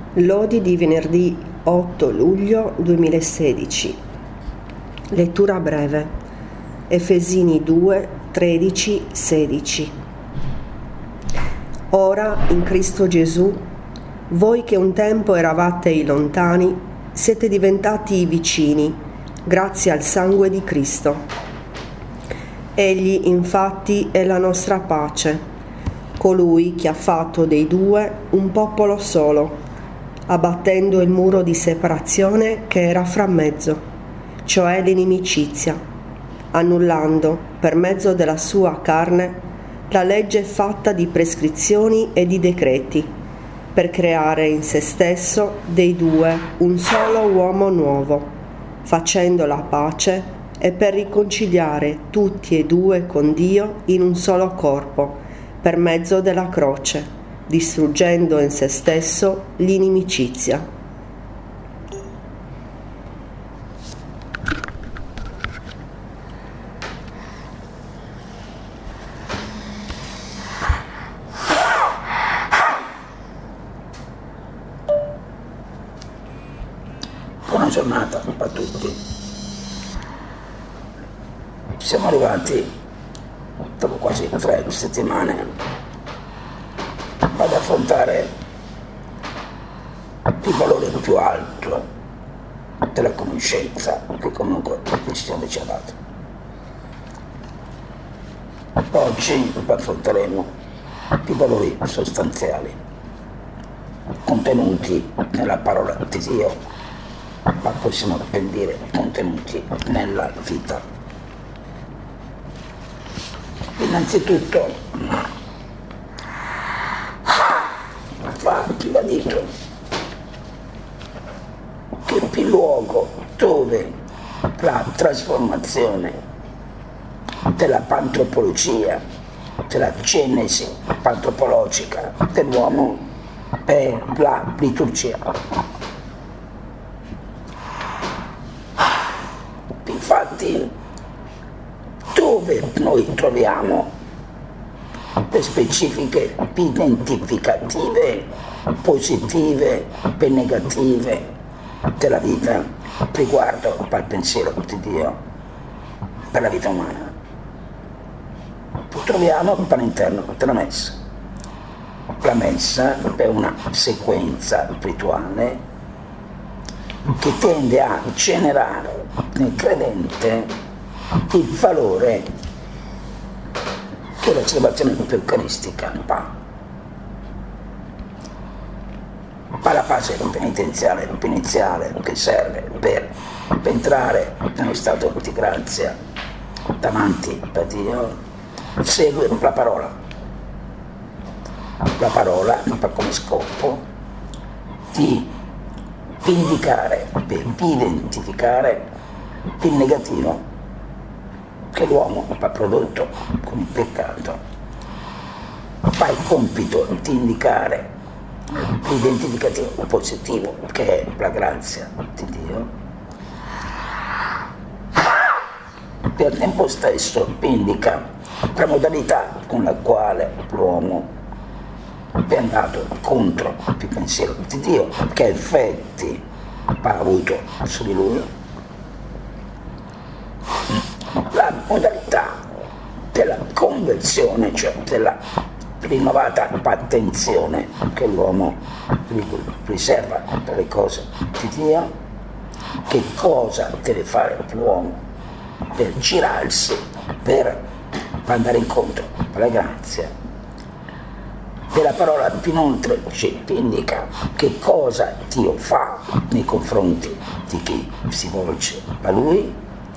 Lodi di venerdì 8 luglio 2016. Lettura breve. Efesini 2, 13, 16. Ora, in Cristo Gesù, voi che un tempo eravate i lontani, siete diventati i vicini, grazie al sangue di Cristo. Egli, infatti, è la nostra pace, colui che ha fatto dei due un popolo solo, abbattendo il muro di separazione che era fra mezzo, cioè l'inimicizia, annullando, per mezzo della sua carne, la legge fatta di prescrizioni e di decreti, per creare in se stesso dei due un solo uomo nuovo, facendo la pace e per riconciliare tutti e due con Dio in un solo corpo, per mezzo della croce, distruggendo in se stesso l'inimicizia. Buona giornata a tutti. Siamo arrivati dopo quasi 3 settimane ad affrontare il valore più alto della conoscenza che comunque il Signore ci ha dato. Oggi affronteremo i valori sostanziali contenuti nella parola di Dio, ma possiamo ben dire contenuti nella vita. Innanzitutto va ribadito che il luogo dove la trasformazione della pantropologia, della genesi pantropologica dell'uomo è la liturgia. Infatti, dove noi troviamo le specifiche identificative, positive e negative della vita riguardo al pensiero di Dio per la vita umana, lo troviamo all'interno della Messa. La Messa è una sequenza rituale che tende a generare nel credente il valore che la celebrazione eucaristica fa. Ma la fase penitenziale iniziale che serve per entrare nello stato di grazia davanti a Dio segue la parola. La parola ha come scopo di indicare, per identificare il negativo che l'uomo ha prodotto con il peccato. Fa il compito di indicare l'identificativo positivo che è la grazia di Dio, per tempo stesso indica la modalità con la quale l'uomo è andato contro il pensiero di Dio, che effetti ha avuto su di lui, la modalità della conversione, cioè della rinnovata attenzione che l'uomo riserva per le cose di Dio, che cosa deve fare l'uomo per girarsi, per andare incontro alla grazia. Della parola inoltre ci indica che cosa Dio fa nei confronti di chi si volge a Lui,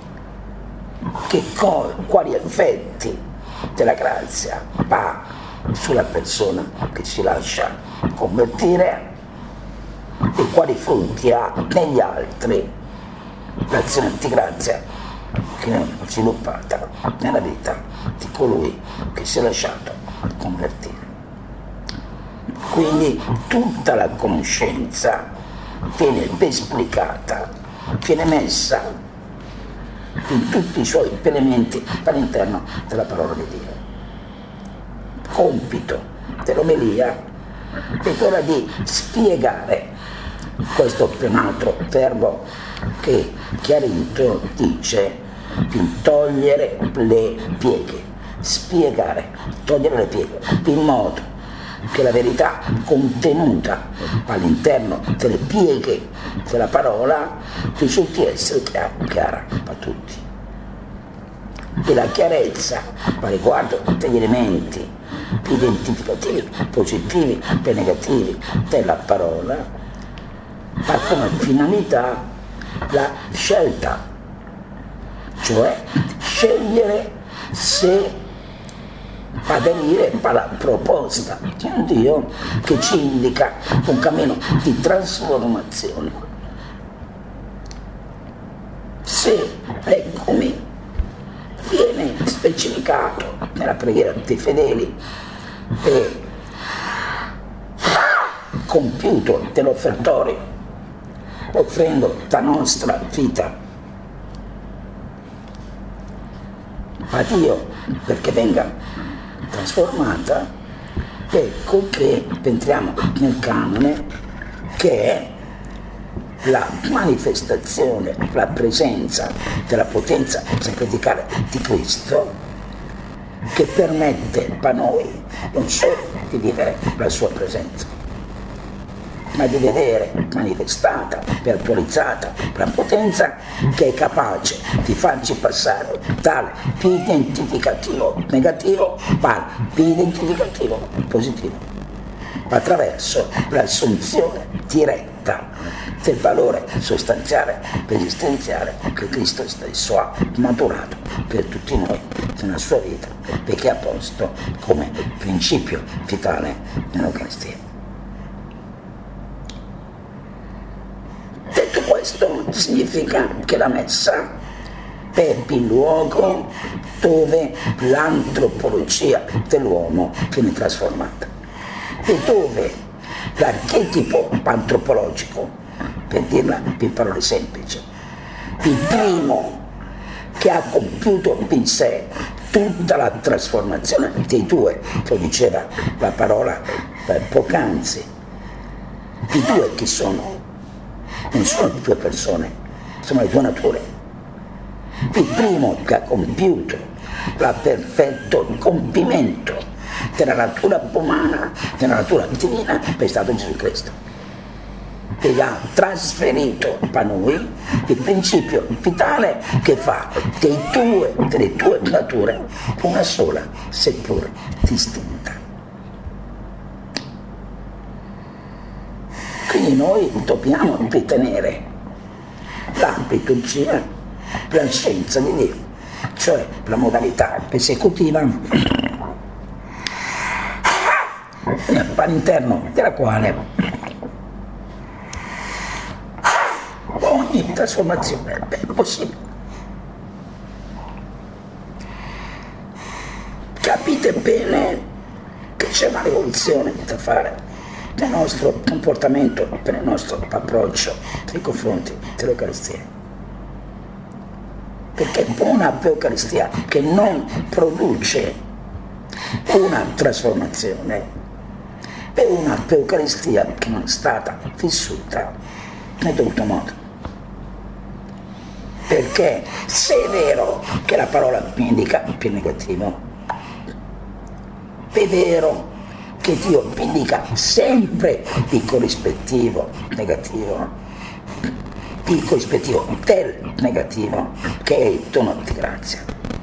quali effetti della grazia ha sulla persona che si lascia convertire e quali frutti ha negli altri l'azione di grazia che è sviluppata nella vita di colui che si è lasciato convertire. Quindi tutta la conoscenza viene esplicata, viene messa in tutti i suoi elementi all'interno della parola di Dio. Compito dell'omelia è quella di spiegare. Questo è un altro verbo che chiarito dice di togliere le pieghe, spiegare, togliere le pieghe, in modo che la verità contenuta all'interno delle pieghe della parola risulti essere chiara a tutti. E la chiarezza a riguardo degli elementi identificativi, positivi e negativi della parola ha come finalità la scelta, cioè scegliere se aderire alla proposta di un Dio che ci indica un cammino di trasformazione. Se, eccomi, viene specificato nella preghiera dei fedeli e compiuto dell'offertorio, offrendo la nostra vita a Dio perché venga trasformata, ecco che entriamo nel canone, che è la manifestazione, la presenza della potenza sacramentale di Cristo, che permette a noi non solo di vivere la sua presenza, ma di vedere manifestata e attualizzata la potenza che è capace di farci passare dal più identificativo negativo al più identificativo positivo, attraverso l'assunzione diretta del valore sostanziale e esistenziale che Cristo stesso ha maturato per tutti noi nella sua vita e che ha posto come principio vitale nell'Eucaristia. Detto questo, significa che la Messa è il luogo dove l'antropologia dell'uomo viene trasformata e dove l'archetipo antropologico, per dirla in parole semplici, il primo che ha compiuto in sé tutta la trasformazione dei due, lo diceva la parola poc'anzi, i due chi sono? Non sono due persone, sono le due nature. Il primo che ha compiuto il perfetto compimento della natura umana, della natura divina, è stato Gesù Cristo, che ha trasferito a noi il principio vitale che fa delle due nature una sola, seppur distinta. Quindi noi dobbiamo ritenere la liturgia la scienza di Dio, cioè la modalità esecutiva all'interno della quale ogni trasformazione è possibile. Capite bene che c'è una rivoluzione da fare nel nostro comportamento, per il nostro approccio nei confronti dell'Eucaristia. Perché una Eucaristia che non produce una trasformazione è una Eucaristia che non è stata vissuta nel dovuto modo. Perché se è vero che la parola indica più negativo, è vero che Dio indica sempre il corrispettivo negativo, il corrispettivo del negativo, che è il dono di grazia.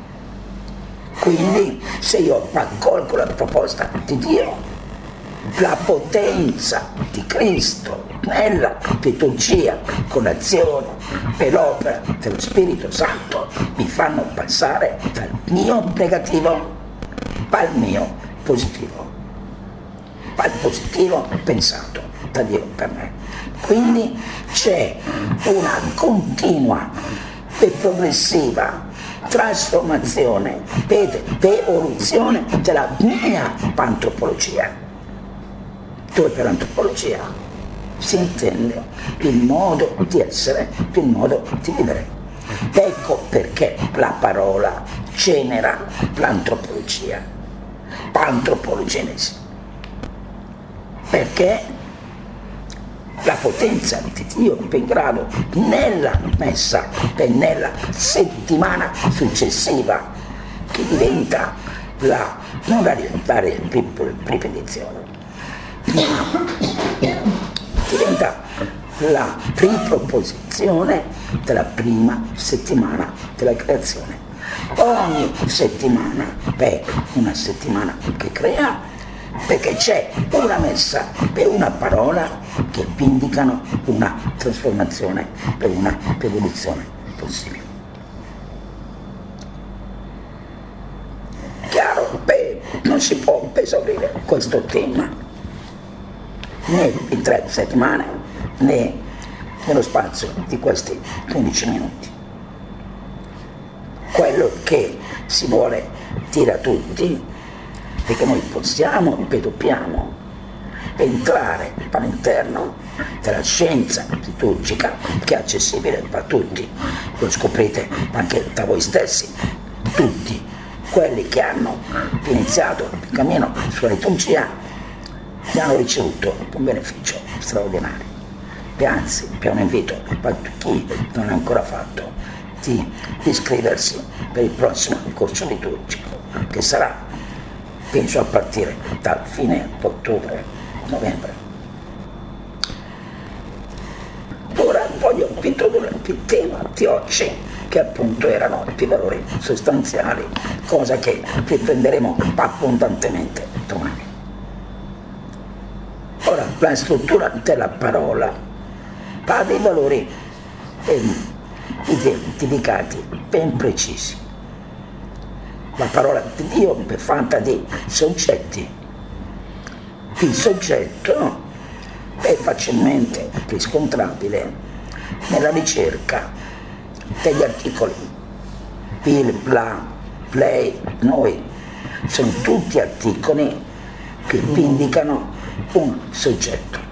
Quindi se io accolgo la proposta di Dio, la potenza di Cristo nella liturgia con l'azione e l'opera dello Spirito Santo mi fanno passare dal mio negativo al mio positivo, al positivo pensato da Dio per me. Quindi c'è una continua e progressiva trasformazione ed evoluzione della mia antropologia, dove per antropologia si intende il modo di essere, il modo di vivere. Ecco perché la parola genera l'antropologia, l'antropologenesi. perché la potenza di Dio è in grado nella messa e nella settimana successiva, che diventa non la ripetizione, diventa la riproposizione della prima settimana della creazione. Ogni settimana è una settimana che crea, perché c'è una messa e una parola che indicano una trasformazione e una evoluzione possibile. Chiaro, non si può esaurire questo tema né in 3 settimane né nello spazio di questi 15 minuti. Quello che si vuole dire a tutti è che noi possiamo e dobbiamo entrare all'interno della scienza liturgica, che è accessibile a tutti. Lo scoprite anche da voi stessi, tutti quelli che hanno iniziato il cammino sulla liturgia ne hanno ricevuto un beneficio straordinario. E anzi, è un invito a chi non ha ancora fatto di iscriversi per il prossimo corso liturgico, che sarà, penso, a partire dal fine ottobre-novembre. Ora voglio introdurre il tema di oggi, che appunto erano i valori sostanziali, cosa che riprenderemo abbondantemente domani. Ora, la struttura della parola ha dei valori identificati ben precisi. La parola di Dio è fatta di soggetti. Il soggetto è facilmente riscontrabile nella ricerca degli articoli. Il, la, lei, noi sono tutti articoli che indicano un soggetto.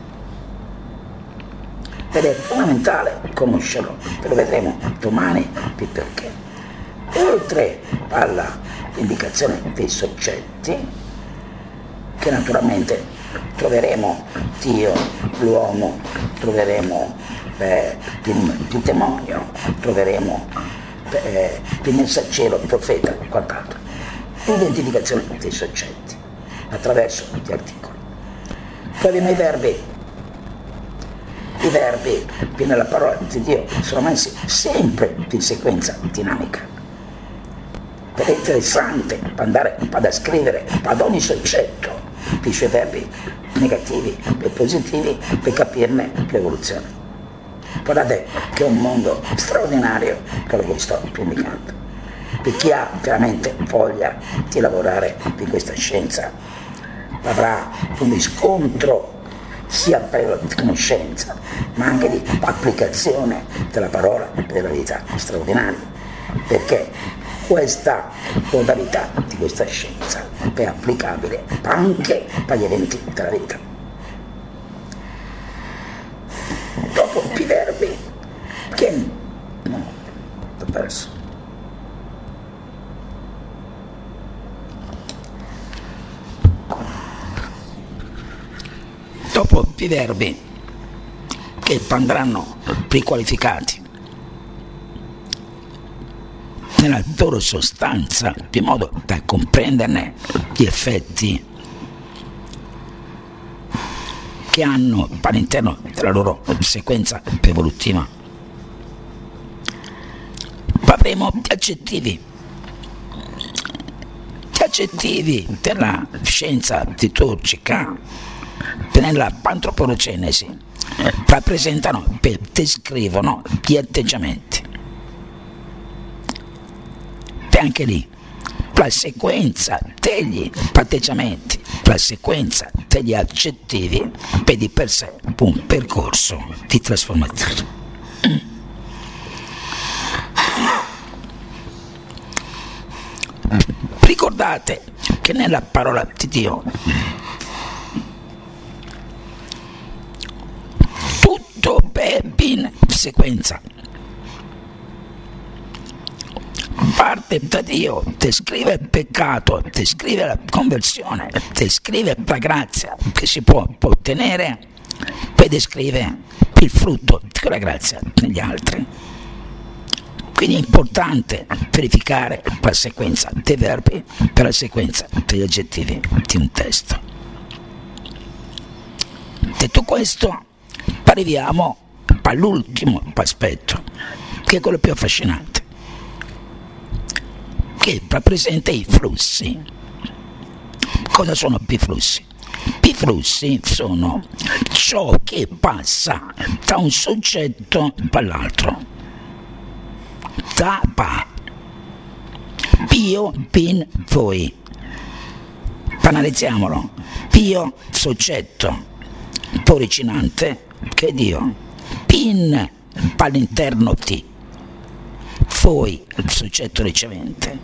Ed è fondamentale conoscerlo, lo vedremo domani il perché. Oltre alla indicazione dei soggetti, che naturalmente troveremo Dio, l'uomo, troveremo il demonio, troveremo il messaggero, il profeta e quant'altro. L'identificazione dei soggetti attraverso gli articoli. Poi abbiamo i verbi. I verbi che nella parola di Dio sono messi sempre in sequenza dinamica. Ed è interessante andare a scrivere ad ogni soggetto i suoi verbi negativi e positivi per capirne l'evoluzione. Guardate che è un mondo straordinario quello che vi sto indicando. Per chi ha veramente voglia di lavorare di questa scienza avrà un riscontro sia per la conoscenza ma anche di applicazione della parola della vita straordinaria, perché questa modalità di questa scienza è applicabile anche agli eventi della vita. Dopo i verbi che no, l'ho perso. Dopo i verbi che andranno prequalificati nella loro sostanza, di modo da comprenderne gli effetti che hanno all'interno della loro sequenza evolutiva. Avremo gli aggettivi. Gli aggettivi della scienza liturgica nella antropologenesi rappresentano, descrivono gli atteggiamenti. E anche lì la sequenza degli atteggiamenti, la sequenza degli aggettivi è di per sé un percorso di trasformazione. Ricordate che nella parola di Dio tutto è in sequenza. parte da Dio, descrive il peccato, descrive la conversione, descrive la grazia che si può ottenere, poi descrive il frutto di quella grazia negli altri. Quindi è importante verificare la sequenza dei verbi per la sequenza degli aggettivi di un testo. Detto questo, arriviamo all'ultimo aspetto, che è quello più affascinante, che rappresenta i flussi. Cosa sono i flussi? I flussi sono ciò che passa da un soggetto all'altro. Da pa. Pio, pin, voi. Analizziamolo. Pio, soggetto, originante, che è Dio. Pin, all'interno ti. Voi, il soggetto ricevente.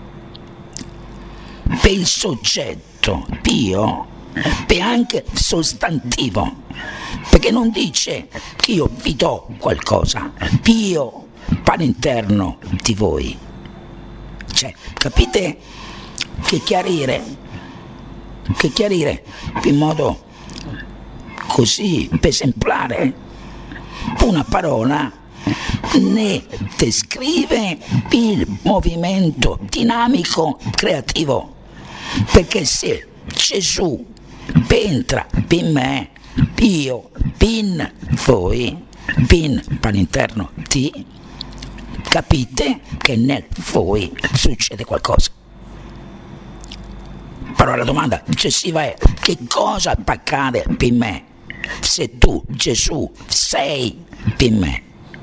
Per il soggetto, Pio, è anche sostantivo, perché non dice che io vi do qualcosa, Pio all'interno di voi. Cioè, capite che chiarire in modo così esemplare una parola ne descrive il movimento dinamico creativo, perché se Gesù entra in me, io in voi, in all'interno di, capite che nel voi succede qualcosa. Però la domanda successiva è: che cosa accade in me se tu, Gesù, sei in me?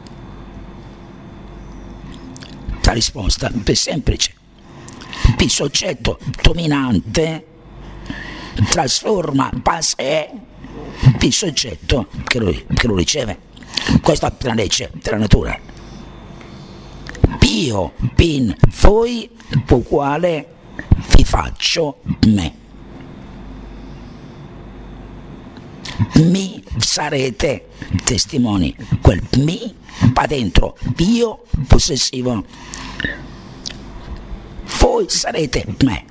La risposta è semplice. Il soggetto dominante trasforma sé il soggetto che lo riceve. Questa è la legge della natura. Io in voi uguale vi faccio me. Mi sarete testimoni. Quel mi va dentro io possessivo. Voi sarete me.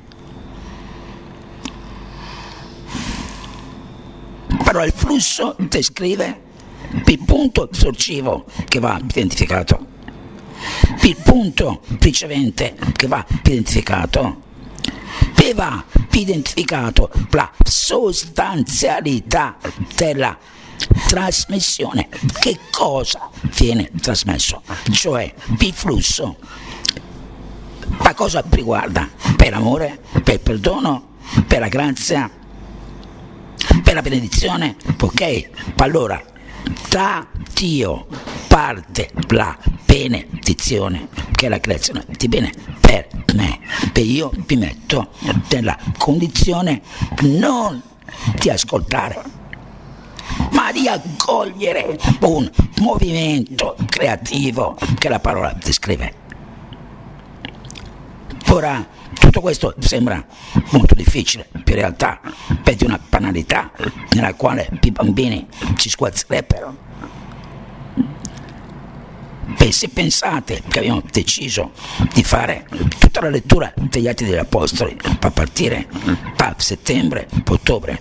Però il flusso descrive il punto sorgivo che va identificato, il punto ricevente che va identificato, e va identificato la sostanzialità della trasmissione. Che cosa viene trasmesso? Cioè il flusso. Ma cosa riguarda? Per l'amore, per il perdono, per la grazia, per la benedizione? Ok, allora da Dio parte la benedizione, che è la creazione di bene per me, e io mi metto nella condizione non di ascoltare, ma di accogliere un movimento creativo che la parola descrive. Ora, tutto questo sembra molto difficile, in realtà è di una banalità nella quale i bambini ci sguazzerebbero. E se pensate che abbiamo deciso di fare tutta la lettura degli Atti degli Apostoli a partire da settembre, ottobre,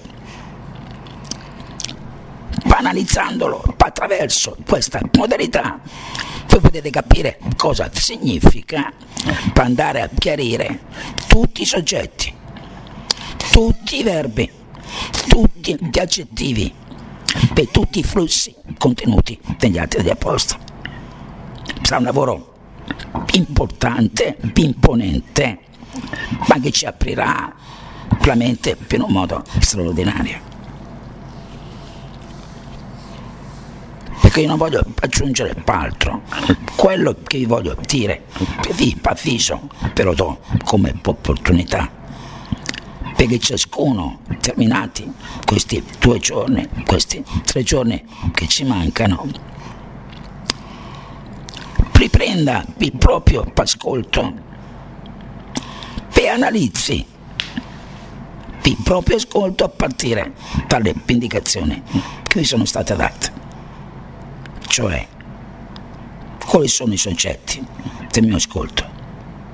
analizzandolo attraverso questa modalità, voi potete capire cosa significa per andare a chiarire tutti i soggetti, tutti i verbi, tutti gli aggettivi e tutti i flussi contenuti negli Atti degli Apostoli. Sarà un lavoro importante, imponente, ma che ci aprirà la mente in un modo straordinario. Perché io non voglio aggiungere altro. Quello che vi voglio dire, vi avviso, ve lo do come opportunità, perché ciascuno, terminati questi 2 giorni, questi 3 giorni che ci mancano, riprenda il proprio ascolto e analizzi il proprio ascolto a partire dalle indicazioni che vi sono state date. Cioè, quali sono i soggetti del mio ascolto?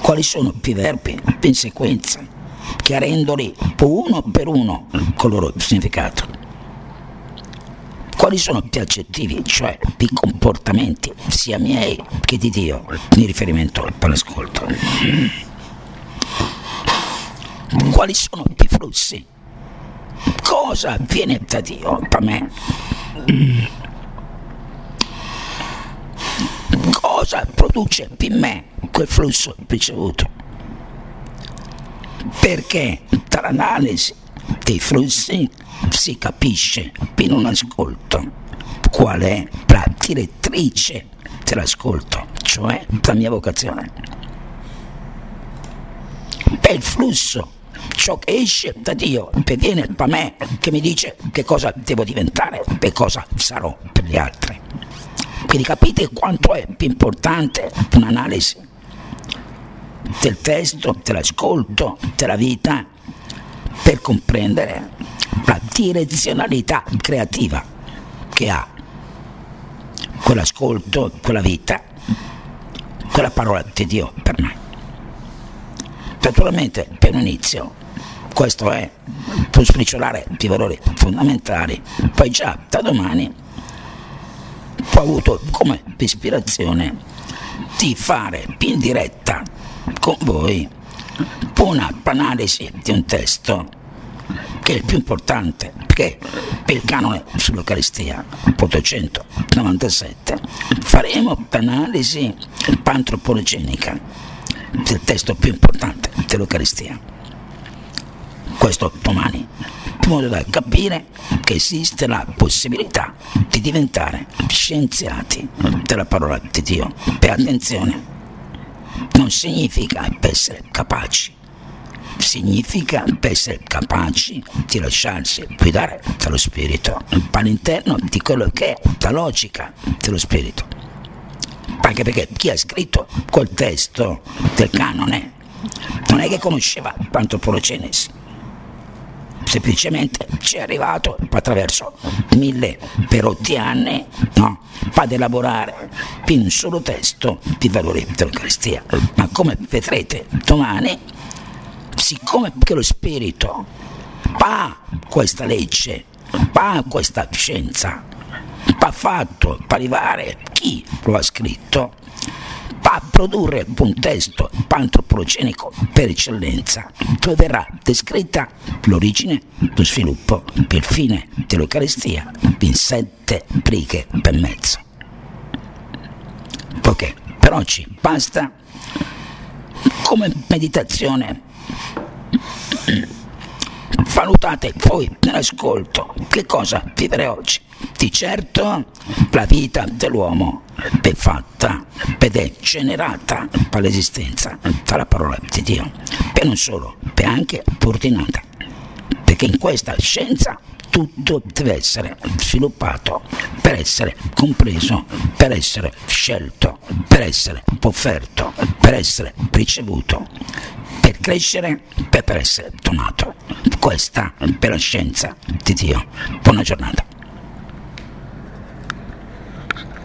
Quali sono i verbi in sequenza, chiarendoli uno per uno con il loro significato. Quali sono gli aggettivi, cioè i comportamenti, sia miei che di Dio, in riferimento all'ascolto. Quali sono i flussi? Cosa viene da Dio per me? Cosa produce in me quel flusso ricevuto? Perché dall'analisi dei flussi si capisce in un ascolto qual è la direttrice dell'ascolto, cioè la mia vocazione. Per il flusso, ciò che esce da Dio, che viene da me, che mi dice che cosa devo diventare e cosa sarò per gli altri. Quindi capite quanto è più importante un'analisi del testo, dell'ascolto, della vita, per comprendere la direzionalità creativa che ha quell'ascolto, quella vita, quella parola di Dio per me. Naturalmente, per un inizio, questo è per spicciolare i valori fondamentali, poi già da domani ho avuto come ispirazione di fare in diretta con voi una analisi di un testo che è il più importante, perché per il canone sull'Eucaristia 897 faremo l'analisi antropologenica del testo più importante dell'Eucaristia, questo domani, in modo da capire che esiste la possibilità di diventare scienziati della parola di Dio. E attenzione, non significa essere capaci, significa essere capaci di lasciarsi guidare dallo Spirito all'interno di quello che è la logica dello Spirito. Anche perché chi ha scritto quel testo del canone non è che conosceva l'antropologenesi, semplicemente ci è arrivato attraverso 1000 perotti anni, no? Ad elaborare in un solo testo i valori dell'Eucaristia. Ma come vedrete domani, siccome che lo Spirito ha questa legge, ha questa scienza, ha fatto arrivare chi lo ha scritto, a produrre un testo antropologenico per eccellenza, dove verrà descritta l'origine, lo sviluppo e il fine dell'Eucaristia in 7 righe e mezzo. Ok, per oggi basta. Come meditazione, valutate voi nell'ascolto che cosa vivere oggi. Di certo la vita dell'uomo è fatta ed è generata dall'esistenza dalla parola di Dio, e non solo, è anche ordinata, perché in questa scienza tutto deve essere sviluppato per essere compreso, per essere scelto, per essere offerto, per essere ricevuto, per crescere e per essere donato. Questa è la scienza di Dio. Buona giornata.